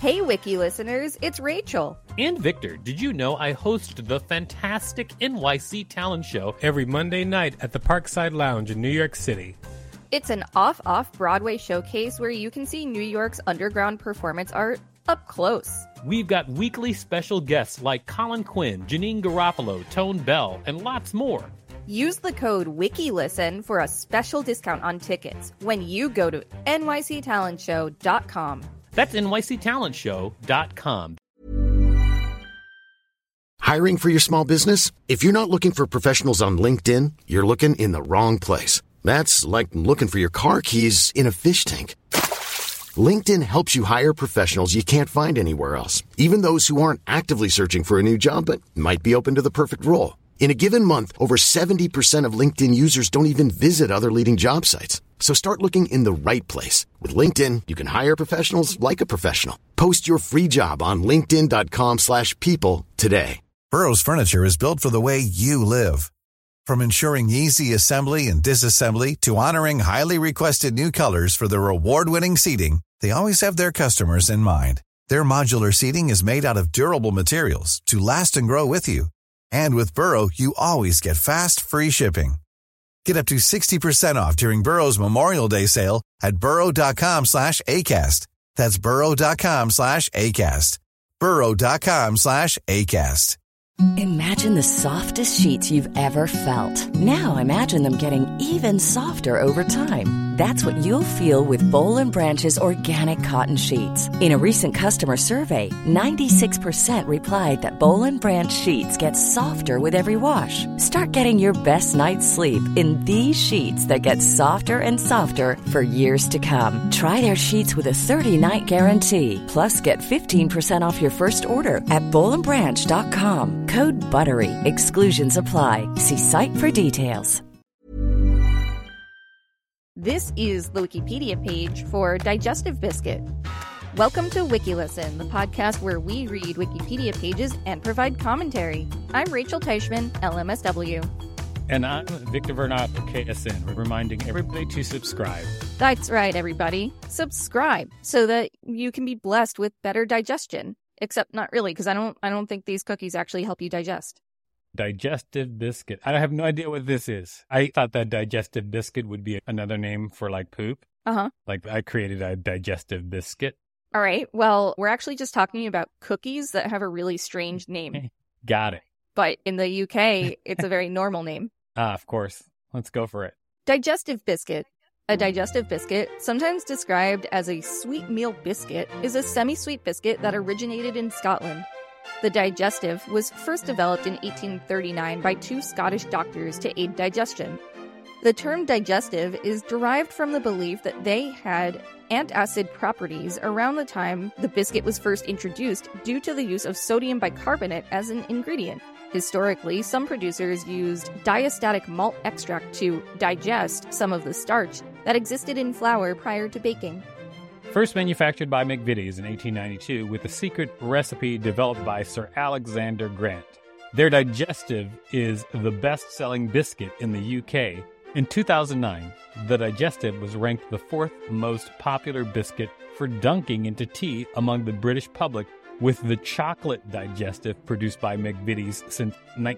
Hey, Wiki listeners, it's Rachel. And Victor, did you know I host the fantastic NYC Talent Show every Monday night at the Parkside Lounge in New York City? It's an off-Broadway showcase where you can see New York's underground performance art up close. We've got weekly special guests like Colin Quinn, Janine Garofalo, Tone Bell, and lots more. Use the code WIKILISTEN for a special discount on tickets when you go to nyctalentshow.com. That's nyctalentshow.com. Hiring for your small business? If you're not looking for professionals on LinkedIn, you're looking in the wrong place. That's like looking for your car keys in a fish tank. LinkedIn helps you hire professionals you can't find anywhere else, even those who aren't actively searching for a new job but might be open to the perfect role. In a given month, over 70% of LinkedIn users don't even visit other leading job sites. So start looking in the right place. With LinkedIn, you can hire professionals like a professional. Post your free job on linkedin.com/people today. Burrow's furniture is built for the way you live. From ensuring easy assembly and disassembly to honoring highly requested new colors for their award-winning seating, they always have their customers in mind. Their modular seating is made out of durable materials to last and grow with you. And with Burrow, you always get fast, free shipping. Get up to 60% off during Burrow's Memorial Day sale at burrow.com/ACAST. That's burrow.com/ACAST. burrow.com/ACAST. Imagine the softest sheets you've ever felt. Now imagine them getting even softer over time. That's what you'll feel with Boll & Branch's organic cotton sheets. In a recent customer survey, 96% replied that Boll & Branch sheets get softer with every wash. Start getting your best night's sleep in these sheets that get softer and softer for years to come. Try their sheets with a 30-night guarantee. Plus, get 15% off your first order at bollandbranch.com. Code BUTTERY. Exclusions apply. See site for details. This is the Wikipedia page for Digestive Biscuit. Welcome to WikiListen, the podcast where we read Wikipedia pages and provide commentary. I'm Rachel Teichman, LMSW. And I'm Victor Vernat, KSN, reminding everybody to subscribe. That's right, everybody. Subscribe so that you can be blessed with better digestion. Except not really, because I don't think these cookies actually help you digest. Digestive biscuit. I have no idea what this is. I thought that digestive biscuit would be another name for like poop. Uh-huh. Like I created a digestive biscuit. All right. Well, we're actually just talking about cookies that have a really strange name. Got it. But in the UK, it's a very normal name. Of course. Let's go for it. Digestive biscuit. A digestive biscuit, sometimes described as a sweet meal biscuit, is a semi-sweet biscuit that originated in Scotland. The digestive was first developed in 1839 by two Scottish doctors to aid digestion. The term digestive is derived from the belief that they had antacid properties around the time the biscuit was first introduced due to the use of sodium bicarbonate as an ingredient. Historically, some producers used diastatic malt extract to digest some of the starch that existed in flour prior to baking. First manufactured by McVitie's in 1892 with a secret recipe developed by Sir Alexander Grant. Their digestive is the best-selling biscuit in the UK. In 2009, the digestive was ranked the fourth most popular biscuit for dunking into tea among the British public, with the chocolate digestive produced by McVitie's since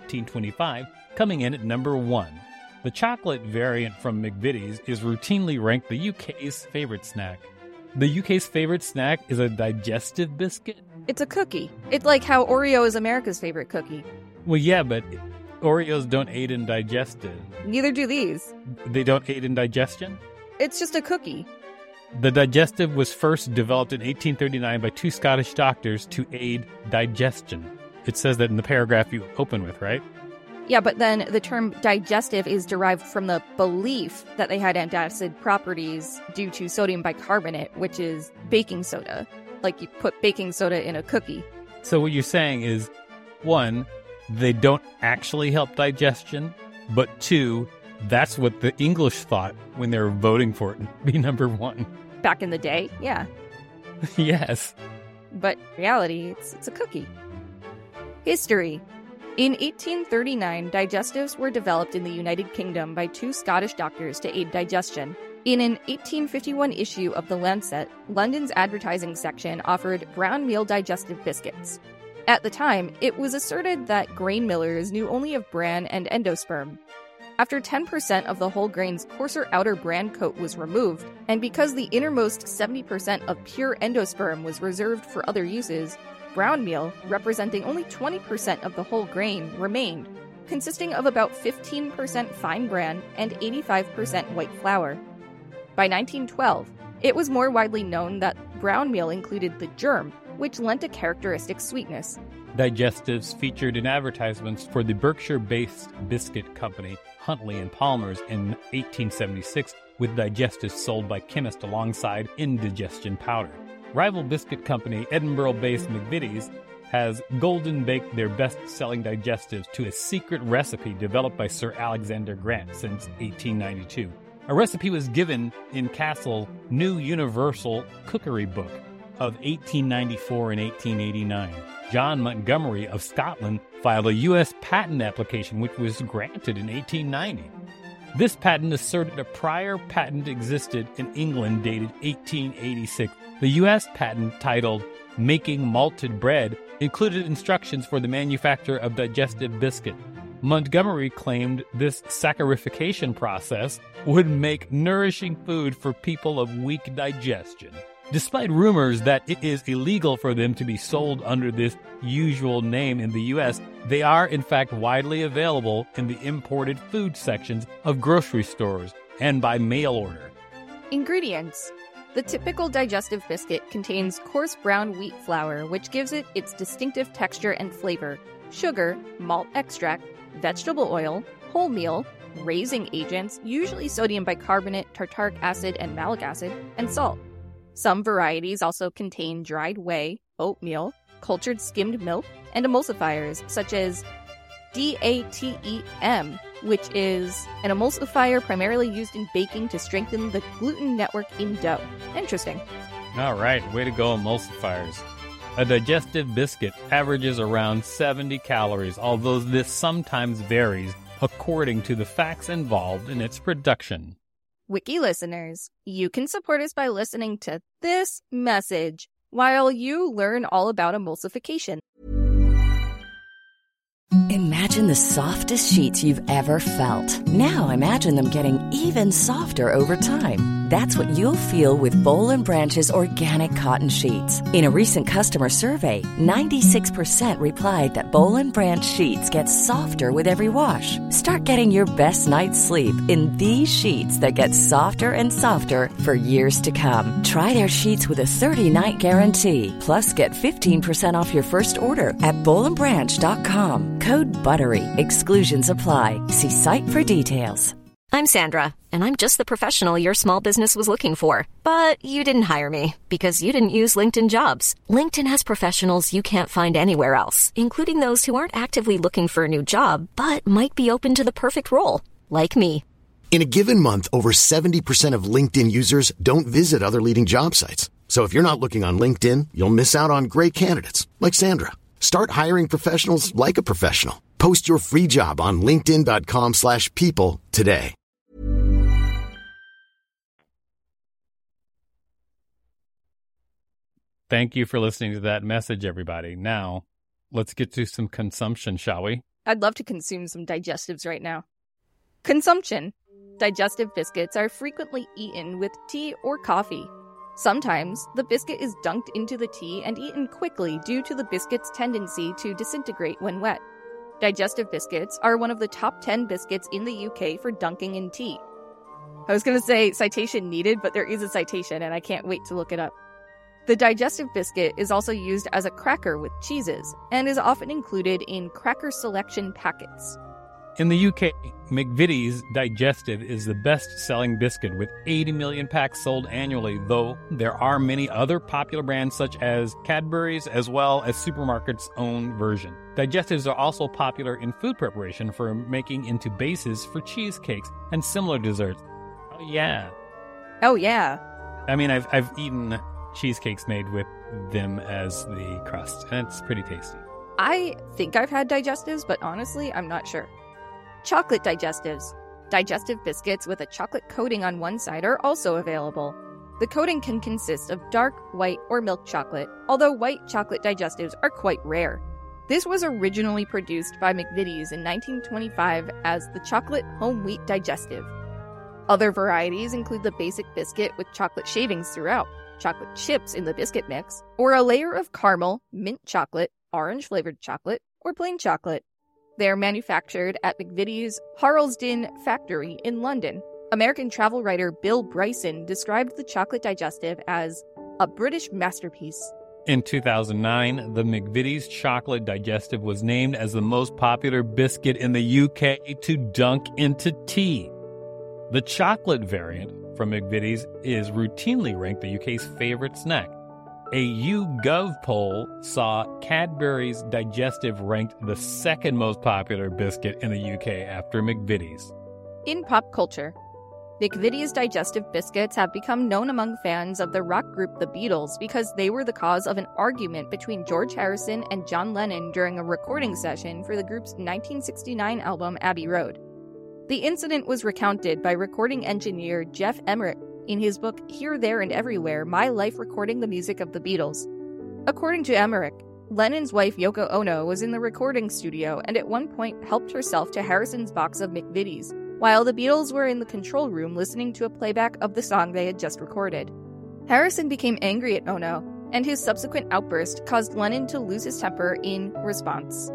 1925 coming in at number 1. The chocolate variant from McVitie's is routinely ranked the UK's favorite snack. The UK's favorite snack is a digestive biscuit? It's a cookie. It's like how Oreo is America's favorite cookie. Well, yeah, but Oreos don't aid in digestion. Neither do these. They don't aid in digestion? It's just a cookie. The digestive was first developed in 1839 by two Scottish doctors to aid digestion. It says that in the paragraph you open with, right? Yeah, but then the term digestive is derived from the belief that they had antacid properties due to sodium bicarbonate, which is baking soda. Like you put baking soda in a cookie. So what you're saying is, 1, they don't actually help digestion, but 2, that's what the English thought when they were voting for it to be number 1. Back in the day, yeah. Yes. But in reality, it's a cookie. History. In 1839, digestives were developed in the United Kingdom by two Scottish doctors to aid digestion. In an 1851 issue of The Lancet, London's advertising section offered brown meal digestive biscuits. At the time, it was asserted that grain millers knew only of bran and endosperm. After 10% of the whole grain's coarser outer bran coat was removed, and because the innermost 70% of pure endosperm was reserved for other uses, brown meal, representing only 20% of the whole grain, remained, consisting of about 15% fine bran and 85% white flour. By 1912, it was more widely known that brown meal included the germ, which lent a characteristic sweetness. Digestives featured in advertisements for the Berkshire-based biscuit company Huntley and Palmer's in 1876, with digestives sold by chemists alongside indigestion powder. Rival biscuit company Edinburgh-based McVitie's has golden baked their best-selling digestives to a secret recipe developed by Sir Alexander Grant since 1892. A recipe was given in Castle's New Universal Cookery Book of 1894 and 1889. John Montgomery of Scotland filed a U.S. patent application which was granted in 1890. This patent asserted a prior patent existed in England dated 1886. The U.S. patent, titled Making Malted Bread, included instructions for the manufacture of digestive biscuit. Montgomery claimed this saccharification process would make nourishing food for people of weak digestion. Despite rumors that it is illegal for them to be sold under this usual name in the U.S., they are in fact widely available in the imported food sections of grocery stores and by mail order. Ingredients. The typical digestive biscuit contains coarse brown wheat flour, which gives it its distinctive texture and flavor, sugar, malt extract, vegetable oil, wholemeal, raising agents, usually sodium bicarbonate, tartaric acid, and malic acid, and salt. Some varieties also contain dried whey, oatmeal, cultured skimmed milk, and emulsifiers, such as DATEM, which is an emulsifier primarily used in baking to strengthen the gluten network in dough. Interesting. All right, way to go, emulsifiers. A digestive biscuit averages around 70 calories, although this sometimes varies according to the facts involved in its production. Wiki listeners, you can support us by listening to this message while you learn all about emulsification. Imagine the softest sheets you've ever felt. Now imagine them getting even softer over time. That's what you'll feel with Boll & Branch's organic cotton sheets. In a recent customer survey, 96% replied that Boll & Branch sheets get softer with every wash. Start getting your best night's sleep in these sheets that get softer and softer for years to come. Try their sheets with a 30-night guarantee. Plus, get 15% off your first order at BollandBranch.com. Code BUTTERY. Exclusions apply. See site for details. I'm Sandra, and I'm just the professional your small business was looking for. But you didn't hire me because you didn't use LinkedIn Jobs. LinkedIn has professionals you can't find anywhere else, including those who aren't actively looking for a new job, but might be open to the perfect role, like me. In a given month, over 70% of LinkedIn users don't visit other leading job sites. So if you're not looking on LinkedIn, you'll miss out on great candidates like Sandra. Start hiring professionals like a professional. Post your free job on linkedin.com/people today. Thank you for listening to that message, everybody. Now, let's get to some consumption, shall we? I'd love to consume some digestives right now. Consumption. Digestive biscuits are frequently eaten with tea or coffee. Sometimes, the biscuit is dunked into the tea and eaten quickly due to the biscuit's tendency to disintegrate when wet. Digestive biscuits are one of the top 10 biscuits in the UK for dunking in tea. I was going to say citation needed, but there is a citation and I can't wait to look it up. The digestive biscuit is also used as a cracker with cheeses and is often included in cracker selection packets. In the UK, McVitie's Digestive is the best-selling biscuit with 80 million packs sold annually, though there are many other popular brands such as Cadbury's as well as supermarkets' own version. Digestives are also popular in food preparation for making into bases for cheesecakes and similar desserts. Oh yeah. Oh yeah. I mean, I've eaten cheesecakes made with them as the crust, and it's pretty tasty. I think I've had digestives, but honestly, I'm not sure. Chocolate digestives. Digestive biscuits with a chocolate coating on one side are also available. The coating can consist of dark, white, or milk chocolate, although white chocolate digestives are quite rare. This was originally produced by McVitie's in 1925 as the Chocolate Home Wheat Digestive. Other varieties include the basic biscuit with chocolate shavings throughout, chocolate chips in the biscuit mix, or a layer of caramel, mint chocolate, orange-flavored chocolate, or plain chocolate. They are manufactured at McVitie's Harlesden factory in London. American travel writer Bill Bryson described the chocolate digestive as a British masterpiece. In 2009, the McVitie's Chocolate Digestive was named as the most popular biscuit in the UK to dunk into tea. The chocolate variant from McVitie's is routinely ranked the UK's favorite snack. A YouGov poll saw Cadbury's Digestive ranked the second most popular biscuit in the UK after McVitie's. In pop culture, McVitie's digestive biscuits have become known among fans of the rock group The Beatles because they were the cause of an argument between George Harrison and John Lennon during a recording session for the group's 1969 album Abbey Road. The incident was recounted by recording engineer Jeff Emmerich in his book Here, There, and Everywhere, My Life Recording the Music of the Beatles. According to Emmerich, Lennon's wife Yoko Ono was in the recording studio and at one point helped herself to Harrison's box of McVitie's, while the Beatles were in the control room listening to a playback of the song they had just recorded. Harrison became angry at Ono, and his subsequent outburst caused Lennon to lose his temper in response.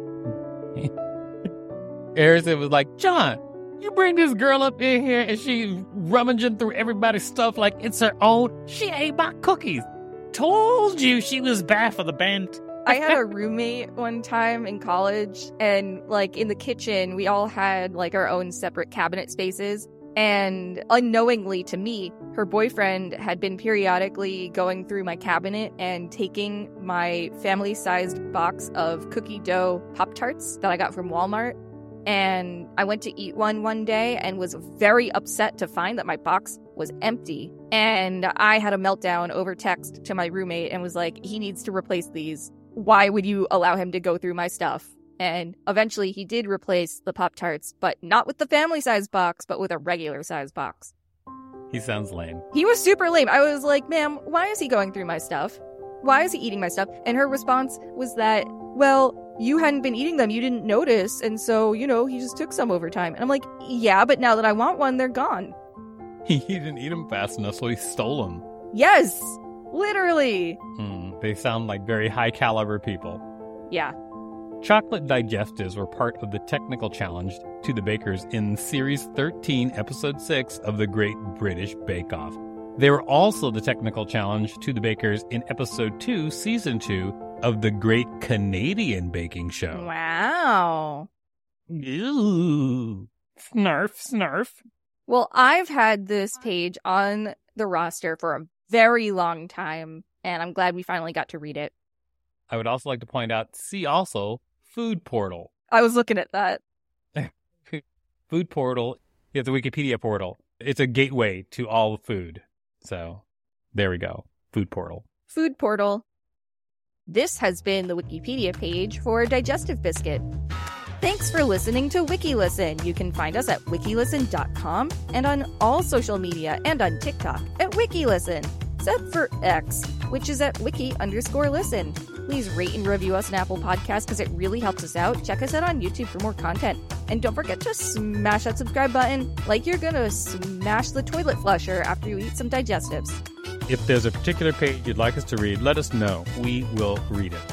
Harrison was like, John, you bring this girl up in here and she's rummaging through everybody's stuff like it's her own. She ate my cookies. Told you she was bad for the band. I had a roommate one time in college, and in the kitchen, we all had our own separate cabinet spaces. And unknowingly to me, her boyfriend had been periodically going through my cabinet and taking my family-sized box of cookie dough Pop-Tarts that I got from Walmart. And I went to eat one day and was very upset to find that my box was empty. And I had a meltdown over text to my roommate and was like, he needs to replace these. Why would you allow him to go through my stuff? And eventually he did replace the Pop-Tarts, but not with the family-size box, but with a regular-size box. He sounds lame. He was super lame. I was like, ma'am, why is he going through my stuff? Why is he eating my stuff? And her response was that, well, you hadn't been eating them, you didn't notice, and so, he just took some over time. And I'm like, yeah, but now that I want one, they're gone. He didn't eat them fast enough, so he stole them. Yes! Literally! They sound like very high-caliber people. Yeah. Chocolate digestives were part of the technical challenge to the bakers in Series 13, Episode 6 of the Great British Bake Off. They were also the technical challenge to the bakers in Episode 2, Season 2 of the Great Canadian Baking Show. Wow. Ooh. Snarf, snarf. Well, I've had this page on the roster for a very long time, and I'm glad we finally got to read it. I would also like to point out, see also Food Portal. I was looking at that. Food Portal is the Wikipedia portal. It's a gateway to all food. So, there we go. Food Portal. Food Portal. This has been the Wikipedia page for Digestive Biscuit. Thanks for listening to WikiListen. You can find us at wikilisten.com and on all social media and on TikTok at WikiListen, except for X, which is at wiki_listen. Please rate and review us on Apple Podcasts because it really helps us out. Check us out on YouTube for more content. And don't forget to smash that subscribe button like you're going to smash the toilet flusher after you eat some digestives. If there's a particular page you'd like us to read, let us know. We will read it.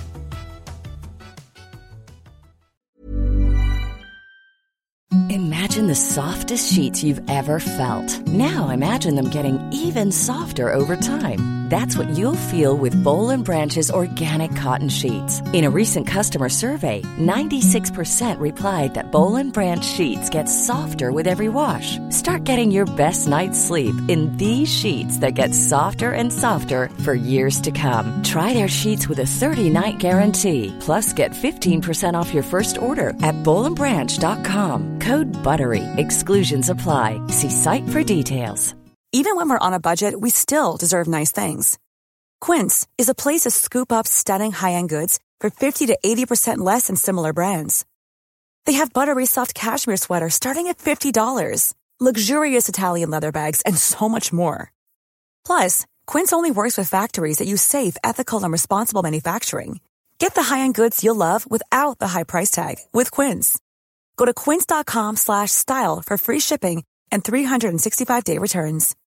Imagine the softest sheets you've ever felt. Now imagine them getting even softer over time. That's what you'll feel with Boll & Branch's organic cotton sheets. In a recent customer survey, 96% replied that Boll & Branch sheets get softer with every wash. Start getting your best night's sleep in these sheets that get softer and softer for years to come. Try their sheets with a 30-night guarantee. Plus, get 15% off your first order at bollandbranch.com. Code BUTTERY. Exclusions apply. See site for details. Even when we're on a budget, we still deserve nice things. Quince is a place to scoop up stunning high-end goods for 50 to 80% less than similar brands. They have buttery soft cashmere sweaters starting at $50, luxurious Italian leather bags, and so much more. Plus, Quince only works with factories that use safe, ethical, and responsible manufacturing. Get the high-end goods you'll love without the high price tag with Quince. Go to quince.com/style for free shipping and 365-day returns.